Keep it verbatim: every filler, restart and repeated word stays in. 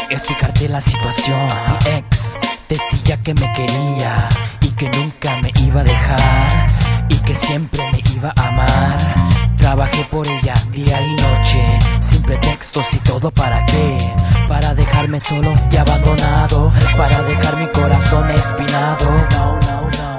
explicarte la situación. Mi ex decía que me quería y que nunca me iba a dejar y que siempre me iba a amar. Trabajé por ella día y noche, sin pretextos y todo para qué. Para dejarme solo y abandonado, para dejar mi corazón espinado. No, no, no.